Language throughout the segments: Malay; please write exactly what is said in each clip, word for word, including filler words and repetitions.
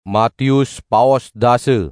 Matius paos dase.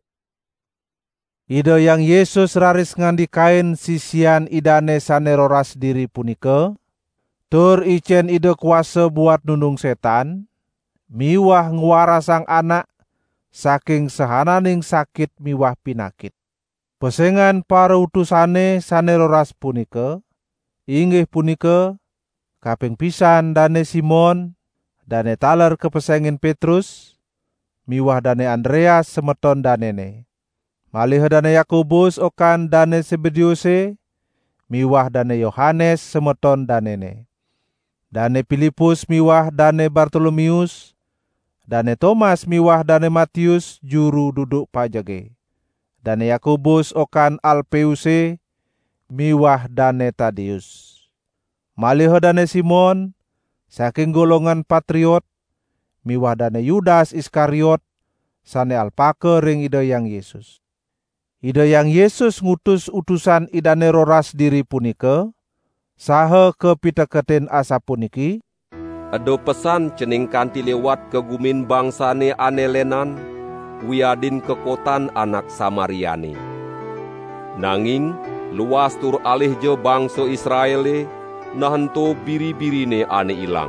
Ida yang Yesus raris ngandikain sisian idane sane roras diri punika, tur icen ida kuasa buat nundung setan, miwah nguara sang anak saking sehananing sakit miwah pinakit. Pesengan para utusane sane roras punika, inggih punika kaping pisan dane Simon, dane taler kepesengin Petrus, miwah dane Andreas semeton danene. Malih dane Yakobus okan dane Zebedeuse, miwah dane Yohanes semeton danene. Dane Filipus miwah dane Bartolomeus, dane Thomas miwah dane Matius juru duduk pajage. Dane Yakobus okan Alpeuse, miwah dane Tadeus. Malih dane Simon, saking golongan Patriot, miwah dane Yudas Iskariot, sane alpake ring Ida yang Yesus. Ida yang Yesus ngutus utusan idane roras diri punika, saha kepiteketin asa puniki, Ado pesan cening kanti lewat ke gumin bangsane anelenan, wiadin ke kotan anak Samariane. Nanging, luas tur alih je bangsa Israele, nahanto biri-birine ane ilang.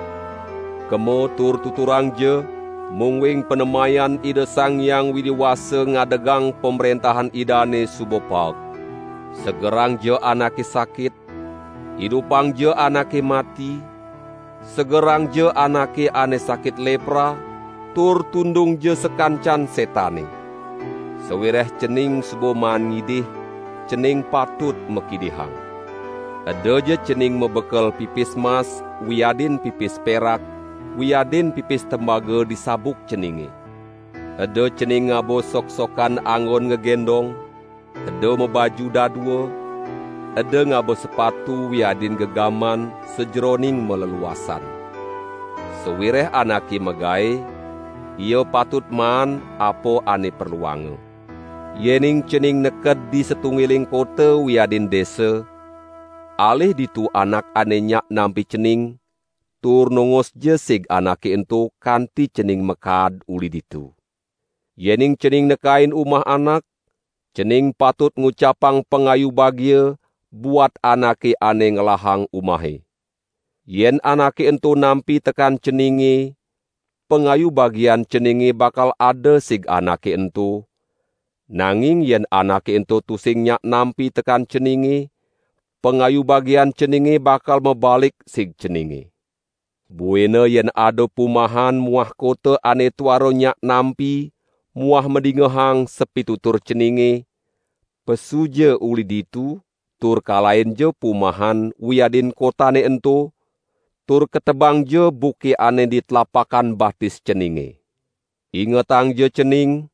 Kemo tur tuturang je, mungwing penemayan Ida Sang Yang Widiwasa ngadegang pemerintahan idane subopak. Segerang je anake sakit, hidupang je anake mati, segerang je anake ane sakit lepra, tur tundung je sekancan setane. Sewireh cening suboman ngidih, cening patut mekidihang. Ada je cening mebekel pipis mas, wiadin pipis perak, wiadin pipis tembaga disabuk ceningi. Ada cening ngabo sok-sokan anggon ngegendong, ada mebaju dadua, ada ngabo sepatu wiadin gegaman sejeroning meleluasan. Sewireh anaki megai, ia patut man apo ane perluange. Yening cening neked di setunggiling kota wiadin desa, alih ditu anak ane nyak nampi cening, tur nongos jesig anake ento kanti cening mekad uli ditu. Yening cening nekain umah anak, cening patut ngucapang pengayu bagia buat anake ane ngelahang umahe. Yen anake ento nampi tekan ceningi, pengayu bagian ceningi bakal ada sig anake ento. Nanging yen anake ento tusing nyak nampi tekan ceningi, pengayu bagian ceningi bakal mebalik sig ceningi. Buena yen ado pumahan muah kota ane tuaro nyak nampi, muah medingehang sepitutur ceningi, pesuje uli ditu, tur kalain je pumahan wiadin kotane ento, tur ketebang je buki ane ditlapakan batis ceningi. Ingetang je cening,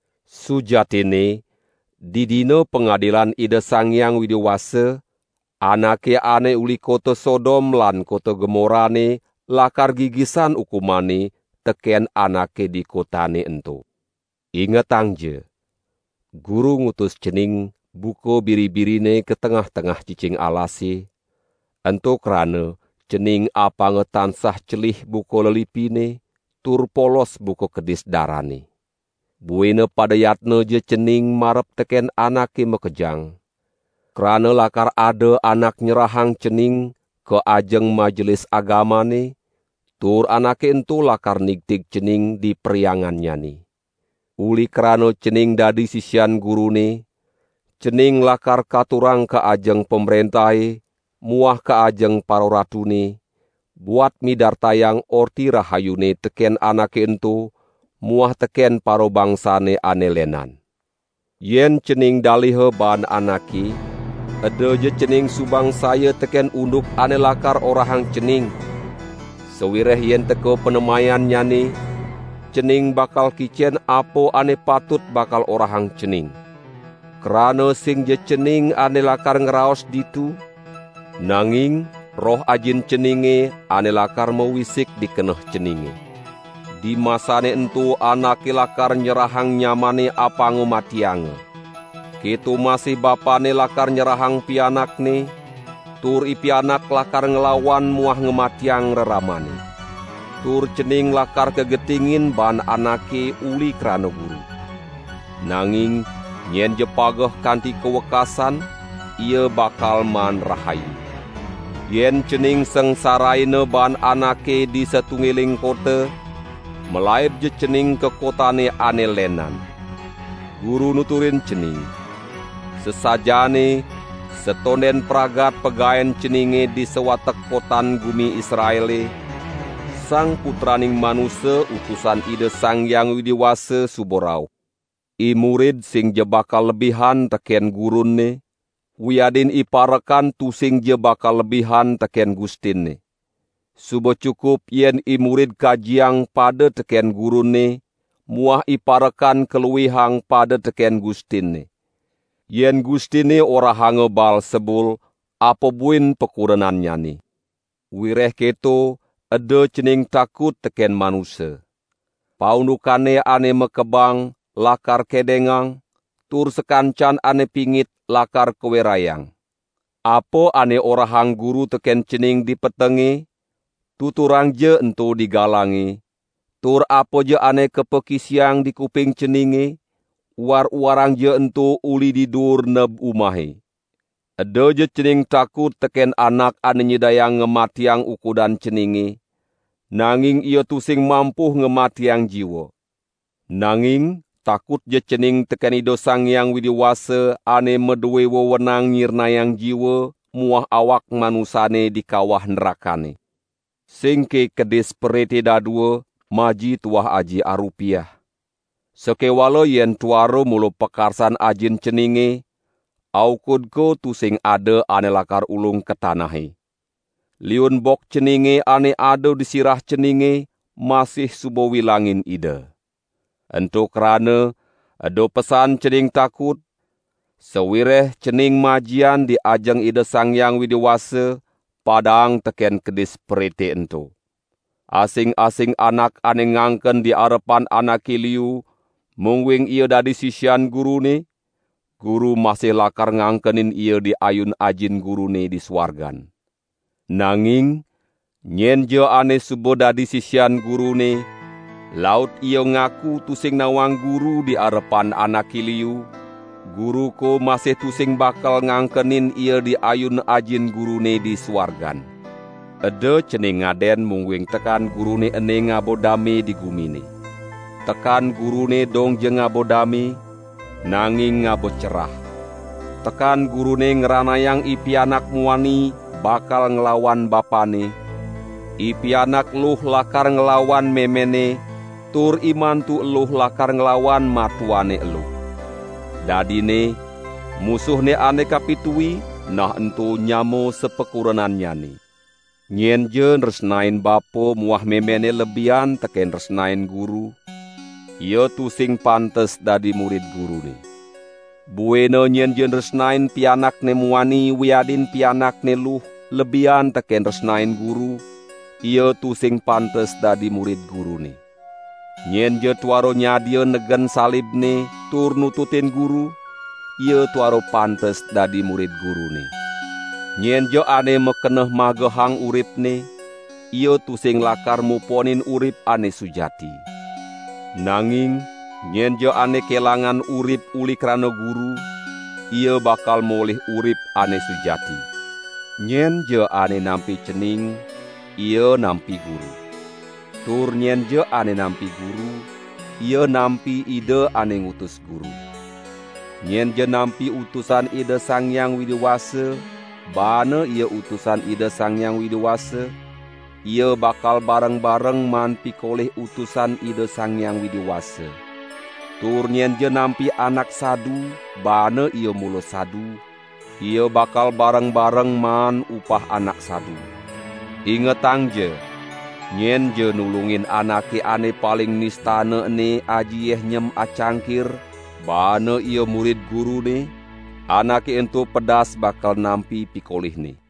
sujatine, di dino pengadilan Ida Sang Yang Widiwasa, anake ane uli kota Sodom lan kota Gemorane, lakar gigisan ukumane teken anake di kotane ento. Ingetang je, guru ngutus cening buko biri-birine ke tengah-tengah cicing alasi, ento krana cening apa ngetansah celih buko lelipine, tur polos buko kedis darane. Buene pada yatne je cening marep teken anake mekejang, krana lakar ada anak nyerahang cening ke ajeng majelis agamane, tur anake ento lakar nigtig cening di periangannya ni. Uli krano cening dadi sisian gurune, cening lakar katurang ke ajeng pemerintahe, muah ke ajeng paro ratune, buat midartayang orti rahayune teken anake ento, muah teken paro bangsane anelenan. Yen cening dalihe ban anaki, ada je cening subang saya teken unduk ane lakar orahang cening. Sewireh yen teko penemayan nyani, cening bakal kicen apo ane patut bakal orahang cening. Kerana sing je cening ane lakar ngeraos ditu, nanging roh ajin ceninge ane lakar mewisik dikeneh ceninge. Di masane entu anake lakar nyerahang nyamane apa ngomatiange. Kitu masih bapane lakar nyerahang pianakne, tur ipianak lakar ngelawan muah ngematiang reramane. tur cening lakar kegetingin ban anake uli krana guru. Nanging nyen je pageh kanti kewekasan, ia bakal man rahayu. Yen cening sengsaraina ban anake di setunggiling kota, melaib je cening ke kotane ane lenan. Guru nuturin cening, sesajane setonden pragat pegaen ceninge di sewatek kotan gumi Israele, sang putraning manusia utusan ide sang yang widiwasa suborau. I murid sing je bakal lebihan teken gurunne, wiadin iparekan tu sing je bakal lebihan teken gustinne. Subo cukup yen i murid kajiang pada teken gurunne, muah iparekan keluihang pada teken gustinne. Yen gustinne ora hangebal sebul, apa buin pekurenannya ni. Wireh keto, ade cening takut teken manusia. Paundukane ane mekebang, lakar kedengang, tur sekancan ane pingit lakar kewerayang. Apo ane orahang guru teken cening dipetengi, tuturang je ento digalangi, tur apo je ane kepekisiang di kuping ceninge, war-warang je ento uli didur neb umahe. Ade je cening takut teken anak ane nyedayang ngematiang ukudan ceninge, nanging ia tusing mampu ngematiang jiwa. Nanging takut je cening teken ido sang yang widiwasa ane meduwe wewenang nyirnayang jiwa muah awak manusane di kawah nerakane. Singke kedis perete dadua maji tuah aji arupiah. Sekewalo yen tuaro mulo pekarsan ajin ceninge, aukudko tusing ade ane lakar ulung ke tanahe. Liun bok ceninge ane ado di sirah ceninge masih subo wilangin ide. Ento kerana ado pesan cening takut, sewireh cening majian di ajeng ide sang yang widiwasa, padang teken kedis perete ento. Asing-asing anak ane ngangken di arepan anak liu, mungwing ia dadi sisyan gurune, guru masih lakar ngangkenin ia di ayun ajin gurune di swargan. Nanging, nyen je ane subo dadi sisyan gurune, laut ia ngaku tusing nawang guru di arepan anak liu, guru ko masih tusing bakal ngangkenin ia di ayun ajin gurune di swargan. Ede cening ngaden mungwing tekan gurune ene ngabodame di gumine. Tekan gurune dong je ngabodame, nanging ngabo cerah. Tekan gurune ngeranayang ipi anak muani bakal ngelawan bapane. Ipi anak luh lakar ngelawan memene, tur iman tu eluh lakar ngelawan matuane eluh. Dadine, musuhne ane kapitui, nah entu nyamo sepekurenannya ni. Nyen je resnain bapo muah memene lebian teken resnain guru, ia tusing pantes dadi murid guru ni. Bueno nyen je resnain pianak ne muani wiadin pianak ne luh lebian teken resnain guru, ia tusing pantes dadi murid guru ni. Nyen je tuaro nyadia negen salib ne tur nututin guru, ia tuaro pantes dadi murid guru ni. Nyen je ane mekeneh magehang urip ne, ia tusing lakar muponin urip ane sujati. Nanging, nyen je ane kelangan urip uli krana guru, ia bakal molih urip ane sujati. Nyen je ane nampi cening, ia nampi guru. Tur nyen je ane nampi guru, ia nampi ide ane ngutus guru. Nyen je nampi utusan ide sang yang widiwasa, bana ia utusan ide sang yang widiwasa, ia bakal bareng-bareng man pikoleh utusan ide sang yang widiwasa. Tur nyen je nampi anak sadu, bana ia mulo sadu, ia bakal bareng-bareng man upah anak sadu. Ingetang je, nyen je nulungin anake ane paling nistane ne aji yeh nyem acangkir, bana ia murid guru ne, anake ento pedas bakal nampi pikolih ne.